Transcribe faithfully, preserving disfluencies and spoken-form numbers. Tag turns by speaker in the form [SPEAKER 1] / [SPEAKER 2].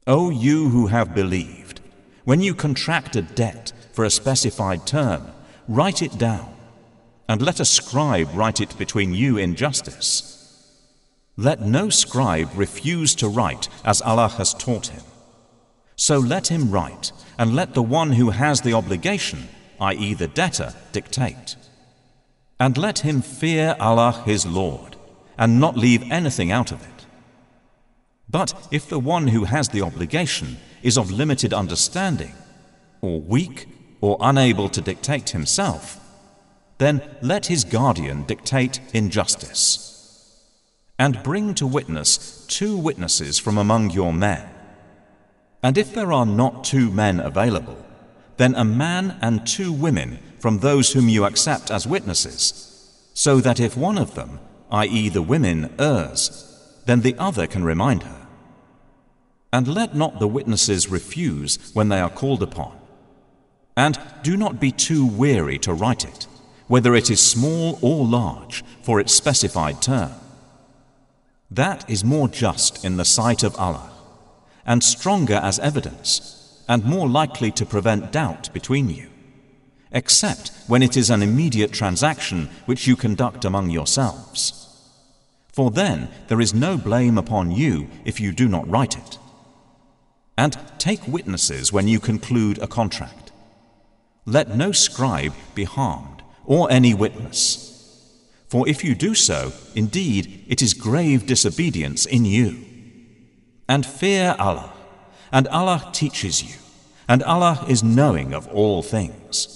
[SPEAKER 1] O you who have believed, when you contract a debt for a specified term, write it down, and let a scribe write it between you in justice. Let no scribe refuse to write as Allah has taught him. So let him write, and let the one who has the obligation, that is the debtor, dictate. And let him fear Allah his Lord, and not leave anything out of it. But if the one who has the obligation is of limited understanding, or weak, or unable to dictate himself, then let his guardian dictate in justice. And bring to witness two witnesses from among your men. And if there are not two men available, then a man and two women from those whom you accept as witnesses, so that if one of them, that is the women, errs, then the other can remind her. And let not the witnesses refuse when they are called upon. And do not be too weary to write it, whether it is small or large, for its specified term. That is more just in the sight of Allah, and stronger as evidence, and more likely to prevent doubt between you, except when it is an immediate transaction which you conduct among yourselves. For then there is no blame upon you if you do not write it. And take witnesses when you conclude a contract. Let no scribe be harmed, or any witness. For if you do so, indeed it is grave disobedience in you. And fear Allah, and Allah teaches you, and Allah is knowing of all things.